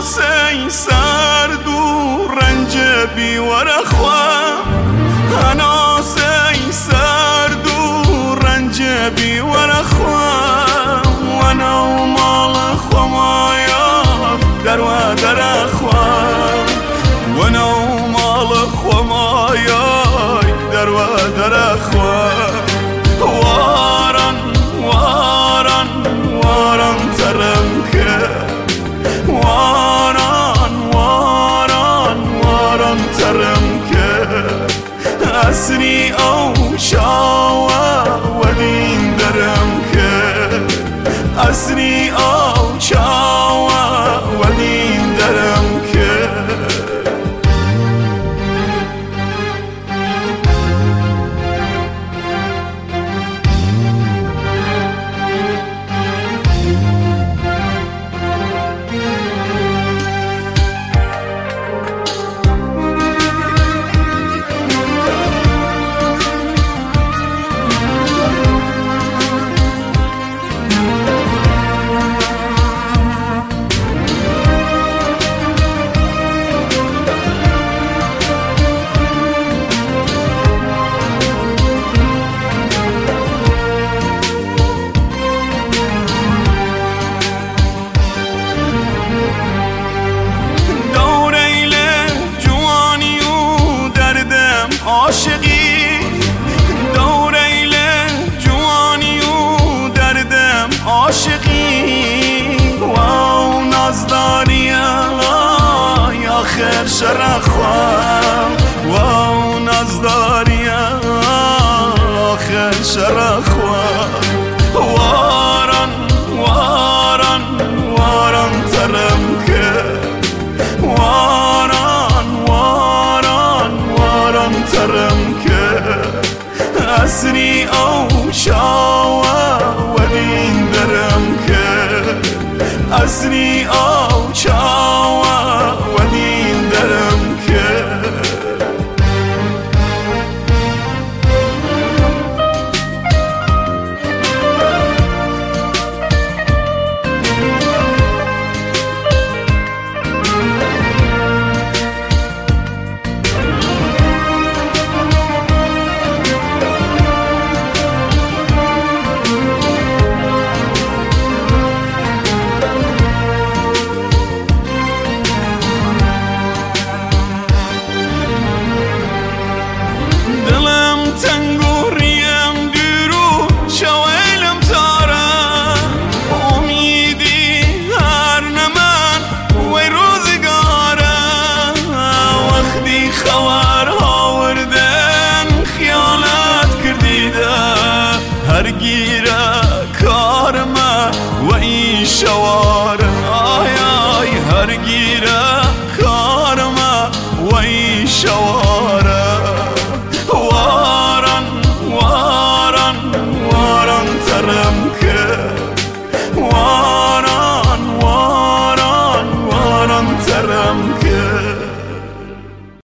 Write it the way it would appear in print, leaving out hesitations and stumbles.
سی سرد و رنج بیورخوام انا سی سرد و رنج بیورخوام وانا و مال خمایا در و در خوام وانا و مال خمایا در و در خوام وارن وارن وارن ترم که وارن وارن وارن ترم که اسری او شاوه و دین درم که اسری او شاوه و دین درم که عاشقی دوریل جوانی و دردم عاشقی واو نازداری آخر شرخوام واو نازداری آخر شرخوام وارن وارن وارن ترم که وارن وارن وارن ترم که اسری او شاوه و دین درم که اسری او شاوه و دین درم که تنگوریم دیرو شویلم تاره امیدی هر نمن وی روزگاره وقتی خبرها وردن خیالت کردیده هر گیره کارمه و ای شوا